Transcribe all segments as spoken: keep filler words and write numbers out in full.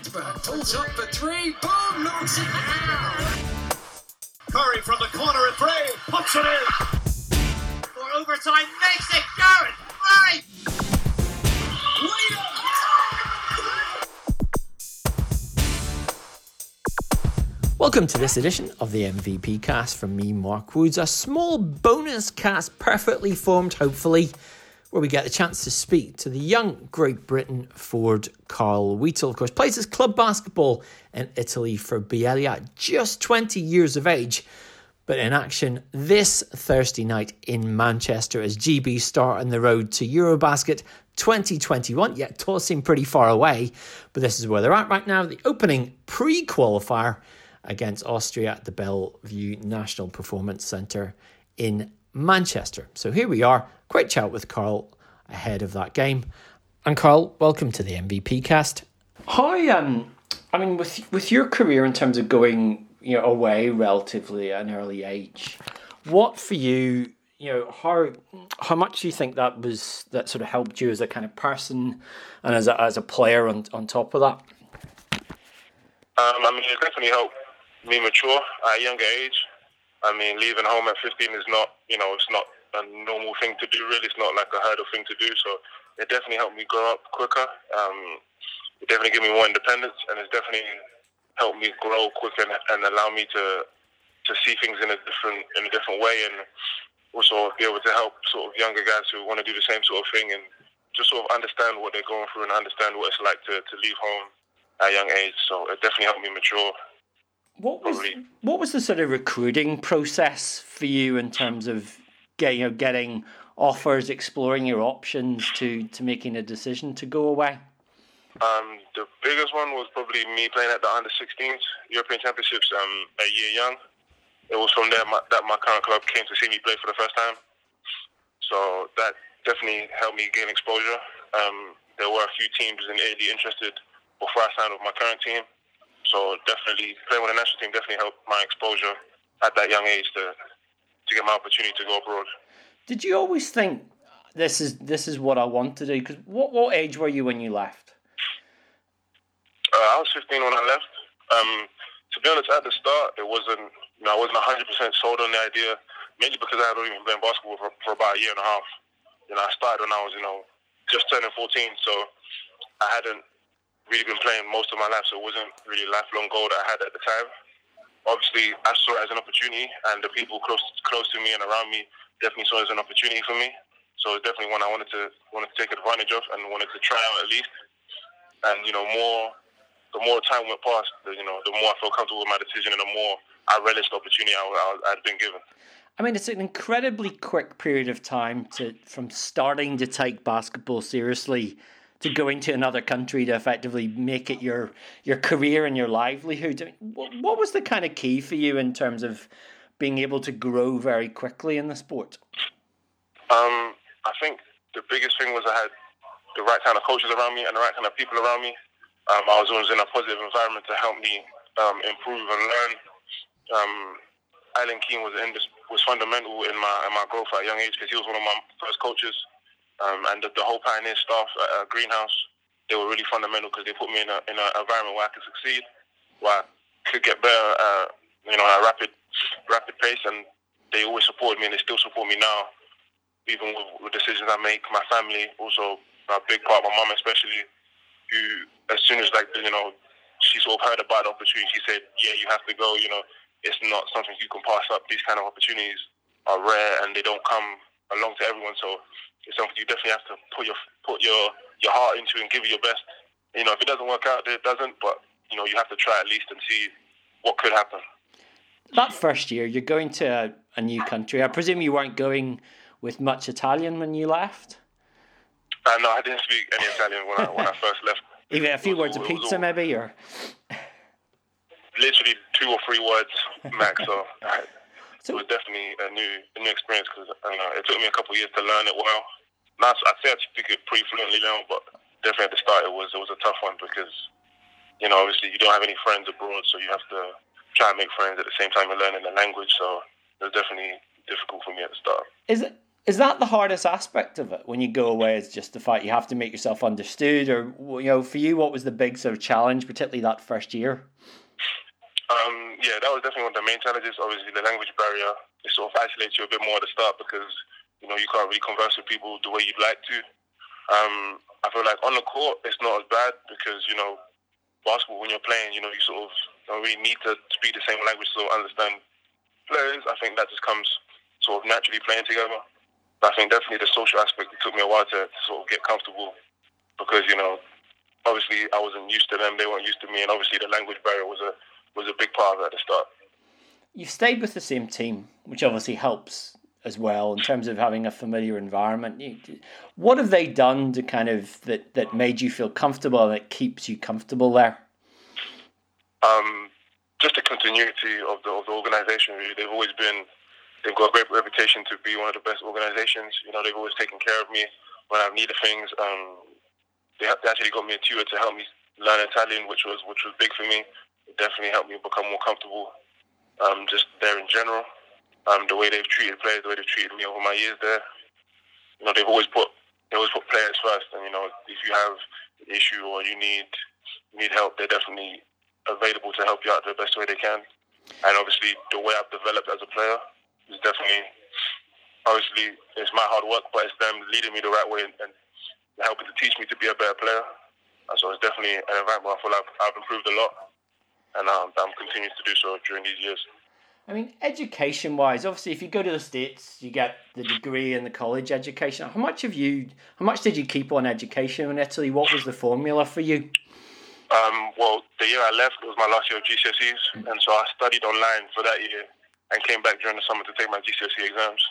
Forsberg pulls up for three, boom, knocks it down. Curry from the corner at three, puts it in. For overtime, makes it Garrett Murray. Welcome to this edition of the M V P cast from me, Mark Woods. A small bonus cast, perfectly formed, hopefully, where we get the chance to speak to the young Great Britain forward Carl Wheatle. Of course, plays his club basketball in Italy for Biella, just twenty years of age, but in action this Thursday night in Manchester as G B start on the road to Eurobasket twenty twenty-one, yet tossing pretty far away. But this is where they're at right now, the opening pre-qualifier against Austria at the Bellevue National Performance Centre in Manchester. So here we are, quick chat with Carl ahead of that game. And Carl, welcome to the M V P cast. How, um, I mean, with with your career in terms of going, you know, away relatively at an early age, what for you, you know, how how much do you think that was that sort of helped you as a kind of person and as a as a player on on top of that? Um, I mean, it definitely helped me mature at a younger age. I mean, leaving home at fifteen is not, you know, it's not a normal thing to do, really. It's not like a hurdle thing to do. So it definitely helped me grow up quicker. Um, it definitely gave me more independence, and it's definitely helped me grow quicker and, and allow me to to see things in a different in a different way, and also be able to help sort of younger guys who want to do the same sort of thing and just sort of understand what they're going through and understand what it's like to, to leave home at a young age. So it definitely helped me mature. What was what was the sort of recruiting process for you in terms of get, you know, getting offers, exploring your options to, to making a decision to go away? Um, the biggest one was probably me playing at the under sixteens European Championships um, a year young. It was from there my, that my current club came to see me play for the first time. So that definitely helped me gain exposure. Um, there were a few teams in Italy interested before I signed with my current team. So definitely playing with the national team definitely helped my exposure at that young age to to get my opportunity to go abroad. Did you always think this is this is what I want to do? Because what what age were you when you left? Uh, I was fifteen when I left. Um, to be honest, at the start, it wasn't. You know, I wasn't one hundred percent sold on the idea, mainly because I had only been playing basketball for, for about a year and a half. You know, I started when I was, you know, just turning fourteen, so I hadn't really been playing most of my life, so it wasn't really a lifelong goal that I had at the time. Obviously, I saw it as an opportunity, and the people close close to me and around me definitely saw it as an opportunity for me. So it's definitely one I wanted to wanted to take advantage of and wanted to try out at least. And you know, more the more time went past, the, you know, the more I felt comfortable with my decision, and the more I relished the opportunity I, I, I'd been given. I mean, it's an incredibly quick period of time to from starting to take basketball seriously to go into another country to effectively make it your your career and your livelihood. I mean, what, what was the kind of key for you in terms of being able to grow very quickly in the sport? Um, I think the biggest thing was I had the right kind of coaches around me and the right kind of people around me. Um, I was always in a positive environment to help me um, improve and learn. Um, Alan Keane was in this, was fundamental in my in my growth at a young age because he was one of my first coaches. Um, and the, the whole Pioneer staff at uh, Greenhouse, they were really fundamental because they put me in a in an environment where I could succeed, where I could get better, uh, you know, at a rapid, rapid pace. And they always supported me, and they still support me now, even with, with decisions I make. My family also a big part. My mum especially, who as soon as like you know, she sort of heard about the opportunity, she said, "Yeah, you have to go. You know, it's not something you can pass up. These kind of opportunities are rare, and they don't come along to everyone. So it's something you definitely have to put your put your, your heart into and give it your best. You know, if it doesn't work out, it doesn't. But you know, you have to try at least and see what could happen." That first year, you're going to a, a new country. I presume you weren't going with much Italian when you left. Uh, no, I didn't speak any Italian when I when I first left. Even a few words all, of pizza, all, maybe, or literally two or three words max. So. I, So, it was definitely a new a new experience because uh, it took me a couple of years to learn it well. Now, I'd say I speak it pretty fluently now, but definitely at the start it was it was a tough one because, you know, obviously you don't have any friends abroad, so you have to try and make friends at the same time you're learning the language. So it was definitely difficult for me at the start. Is it Is that the hardest aspect of it when you go away? It's just the fact you have to make yourself understood, or, you know, for you, what was the big sort of challenge, particularly that first year? Um, yeah, that was definitely one of the main challenges. Obviously, the language barrier, it sort of isolates you a bit more at the start because, you know, you can't really converse with people the way you'd like to. Um, I feel like on the court, it's not as bad because, you know, basketball, when you're playing, you know, you sort of don't really need to speak the same language to understand players. I think that just comes sort of naturally playing together. But I think definitely the social aspect, it took me a while to, to sort of get comfortable because, you know, obviously I wasn't used to them, they weren't used to me, and obviously the language barrier was a was a big part of it at the start. You've stayed with the same team, which obviously helps as well in terms of having a familiar environment. What have they done to kind of that, that made you feel comfortable and that keeps you comfortable there? Um, just the continuity of the of the organisation. Really, they've always been. They've got a great reputation to be one of the best organisations. You know, they've always taken care of me when I've needed things. Um, they, they actually got me a tutor to help me learn Italian, which was which was big for me. It definitely helped me become more comfortable. Um, just there in general, um, the way they've treated players, the way they've treated me over my years there. You know, they've always put they always put players first. And you know, if you have an issue or you need you need help, they're definitely available to help you out the best way they can. And obviously, the way I've developed as a player is definitely, obviously, it's my hard work, but it's them leading me the right way and, and helping to teach me to be a better player. And so it's definitely an environment I feel like I've improved a lot. And um, I'm continuing to do so during these years. I mean, education-wise, obviously, if you go to the States, you get the degree and the college education. How much have you? How much did you keep on education in Italy? What was the formula for you? Um, well, the year I left, it was my last year of G C S Es, mm. and so I studied online for that year and came back during the summer to take my G C S E exams.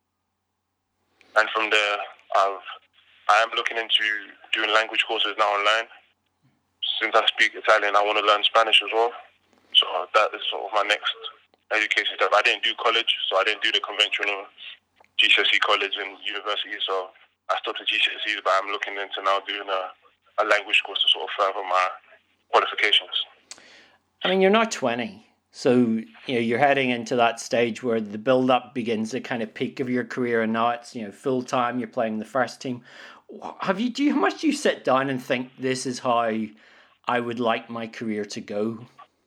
And from there, I've I am looking into doing language courses now online. Since I speak Italian, I want to learn Spanish as well. So that is sort of my next education step. I didn't do college, so I didn't do the conventional G C S E college and university. So I stopped at G C S Es, but I'm looking into now doing a, a language course to sort of further my qualifications. I mean, you're now twenty, so you know you're heading into that stage where the build-up begins, the kind of peak of your career, and now it's you know full time. You're playing the first team. Have you? Do you? How much do you sit down and think this is how I would like my career to go?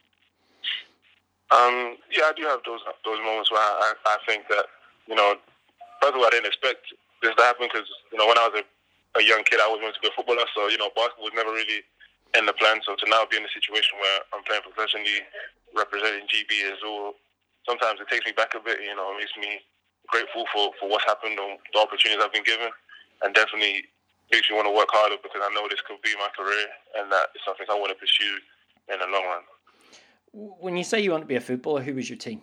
Um, yeah, I do have those those moments where I, I think that, you know, first of all, I didn't expect this to happen because, you know, when I was a, a young kid, I always wanted to be a footballer. So, you know, basketball was never really in the plan. So to now be in a situation where I'm playing professionally, representing G B is all, sometimes it takes me back a bit, you know, it makes me grateful for, for what's happened and the opportunities I've been given. And definitely makes me want to work harder because I know this could be my career and that it's something I want to pursue in the long run. When you say you want to be a footballer, who was your team?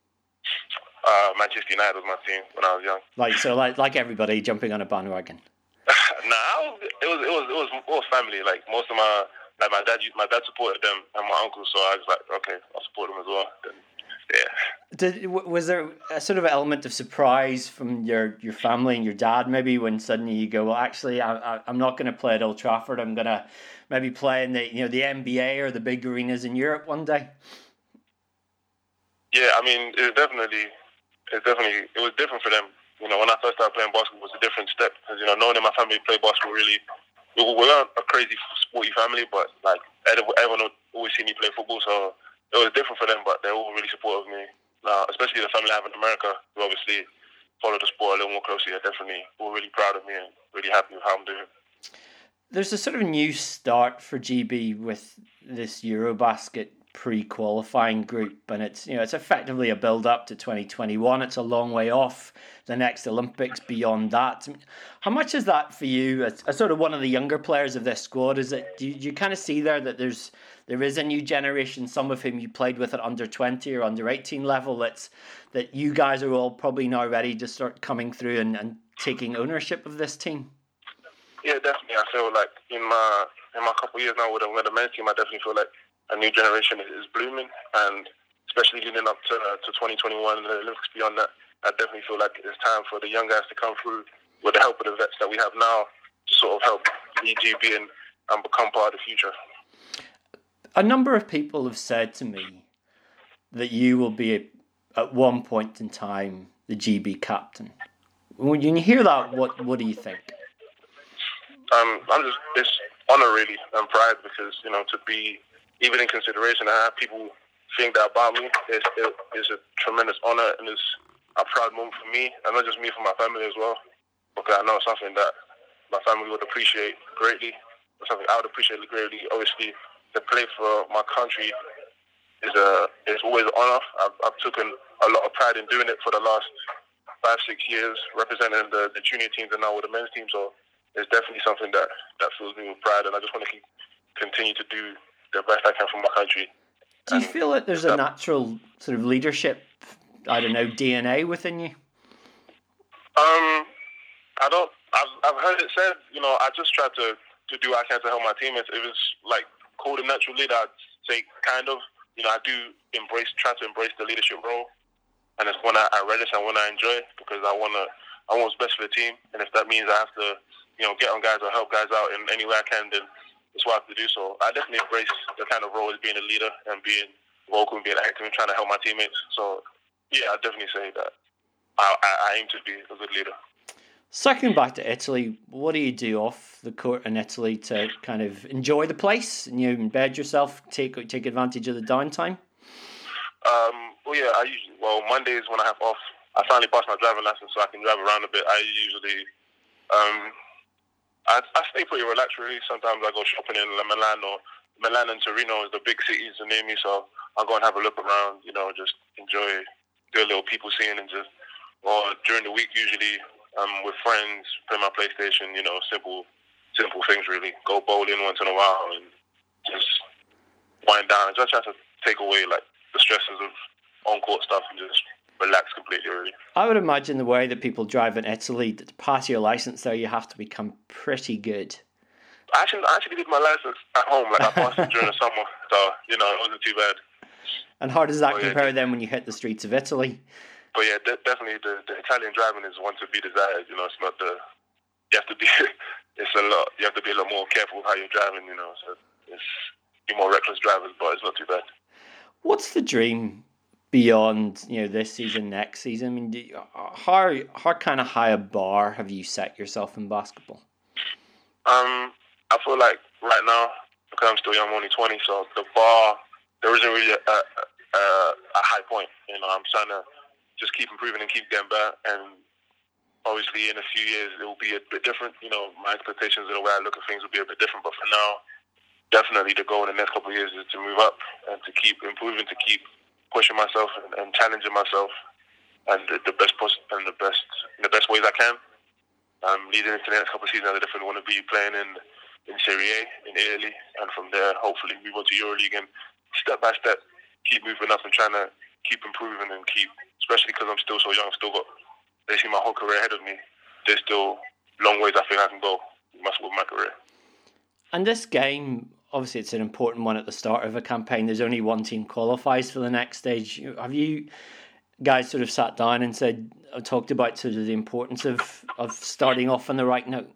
Uh, Manchester United was my team when I was young. Like so, like like everybody jumping on a bandwagon. nah, it was it was it was it was family. Like most of my like my dad my dad supported them and my uncle, so I was like, okay, I'll support them as well. Then, yeah. Did was there a sort of element of surprise from your, your family and your dad maybe when suddenly you go, well, actually, I, I I'm not going to play at Old Trafford. I'm going to maybe play in the you know the N B A or the big arenas in Europe one day. Yeah, I mean, it's definitely it's definitely it was different for them. You know, when I first started playing basketball, it was a different step because you know knowing that my family played basketball really. We weren't a crazy sporty family, but like everyone would always see me play football, so it was different for them. But they're all really supportive of me. Now, especially the family I have in America, who obviously follow the sport a little more closely, are definitely all really proud of me and really happy with how I'm doing. There's a sort of new start for G B with this Eurobasket pre-qualifying group, and it's you know it's effectively a build-up to twenty twenty-one. It's a long way off the next Olympics beyond that. I mean, how much is that for you as, as sort of one of the younger players of this squad? Is it do you, do you kind of see there that there's there is a new generation, some of whom you played with at under twenty or under eighteen level, that's that you guys are all probably now ready to start coming through and, and taking ownership of this team? Yeah, definitely. I feel like in my in my couple of years now with the, with the men's team, I definitely feel like a new generation is blooming, and especially leading up to uh, to twenty twenty-one and the Olympics beyond that, I definitely feel like it's time for the young guys to come through with the help of the vets that we have now to sort of help lead G B and, and become part of the future. A number of people have said to me that you will be, at one point in time, the G B captain. When you hear that, what what do you think? Um, I'm just, it's honor really and pride because, you know, to be even in consideration and have people think that about me, it's, it, it's a tremendous honor and it's a proud moment for me, and not just me, for my family as well, because I know it's something that my family would appreciate greatly, something I would appreciate greatly. Obviously, to play for my country is a is always an honor. I've, I've taken a lot of pride in doing it for the last five, six years, representing the, the junior teams and now with the men's team. So it's definitely something that, that fills me with pride, and I just want to keep, continue to do the best I can for my country. Do you and feel that there's a natural sort of leadership, I don't know, D N A within you? Um, I don't. I've, I've heard it said. You know, I just try to, to do what I can to help my teammates. If it's like called a natural leader, I'd say kind of. You know, I do embrace, try to embrace the leadership role, and it's one I, I relish and one I enjoy because I want to. I want what's best for the team, and if that means I have to, you know, get on guys or help guys out in any way I can, then it's what I have to do. So I definitely embrace the kind of role as being a leader and being vocal and being active and trying to help my teammates. So yeah, I definitely say that I, I, I aim to be a good leader. Circling back to Italy, what do you do off the court in Italy to kind of enjoy the place and you embed yourself, take take advantage of the downtime? Um, well, yeah, I usually well Mondays when I have off, I finally passed my driving license, so I can drive around a bit. I usually um, I, I stay pretty relaxed really. Sometimes I go shopping in Milan or Milan and Torino is the big cities near me, so I'll go and have a look around. You know, just enjoy, do a little people seeing, and just or during the week usually. Um, with friends, play my PlayStation, you know, simple simple things really. Go bowling once in a while and just wind down. Just try to take away like the stresses of on-court stuff and just relax completely really. I would imagine the way that people drive in Italy, to pass your license there, you have to become pretty good. I actually, I actually did my license at home. Like I passed it during the summer, so, you know, it wasn't too bad. And how does that oh, compare yeah, then when you hit the streets of Italy? But yeah, de- definitely the, the Italian driving is one to be desired. You know, it's not the you have to be. It's a lot. You have to be a lot more careful how you're driving. You know, so it's be more reckless drivers, but it's not too bad. What's the dream beyond you know this season, next season? I mean, do you, how how kind of high a bar have you set yourself in basketball? Um, I feel like right now because I'm still young, I'm only twenty, so the bar there isn't really a, a, a, a high point. You know, I'm trying to just keep improving and keep getting better. And obviously in a few years it will be a bit different. You know, my expectations and the way I look at things will be a bit different. But for now, definitely the goal in the next couple of years is to move up and to keep improving, to keep pushing myself and, and challenging myself and the, the best poss- and the best in the best ways I can. Um, leading into the next couple of seasons, I definitely want to be playing in in Serie A in Italy, and from there hopefully move on to EuroLeague and step by step keep moving up and trying to keep improving and keep. Especially because I'm still so young, I've still got basically my whole career ahead of me. There's still long ways I think I can go with my career. And this game, obviously it's an important one at the start of a campaign. There's only one team qualifies for the next stage. Have you guys sort of sat down and said, talked about sort of the importance of, of starting off on the right note?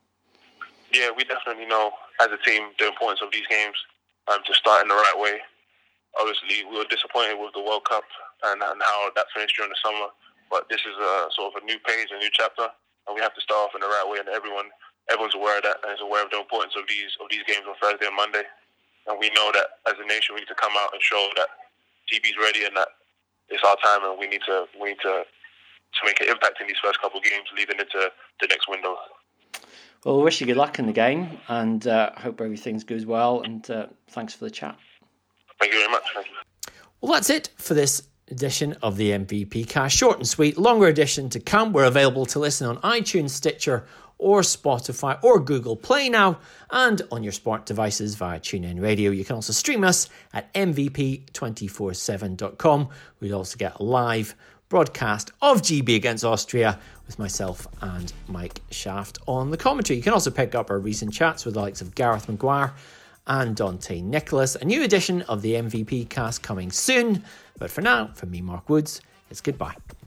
Yeah, we definitely know as a team the importance of these games um, to start in the right way. Obviously, we were disappointed with the World Cup and, and how that finished during the summer. But this is a sort of a new page, a new chapter, and we have to start off in the right way. And everyone, everyone's aware of that and is aware of the importance of these of these games on Thursday and Monday. And we know that as a nation, we need to come out and show that G B's ready and that it's our time, and we need to we need to to make an impact in these first couple of games leading into the next window. Well, I wish you good luck in the game, and uh, hope everything goes well. And uh, thanks for the chat. Thank you very much. Thank you. Well, that's it for this edition of the M V P Cast. Short and sweet, longer edition to come. We're available to listen on iTunes, Stitcher, or Spotify, or Google Play now, and on your smart devices via TuneIn Radio. You can also stream us at M V P two forty-seven dot com. We'd also get a live broadcast of G B against Austria with myself and Mike Shaft on the commentary. You can also pick up our recent chats with the likes of Gareth Maguire and Dante Nicholas. A new edition of the M V P Cast coming soon. But for now, from me, Mark Woods, it's goodbye.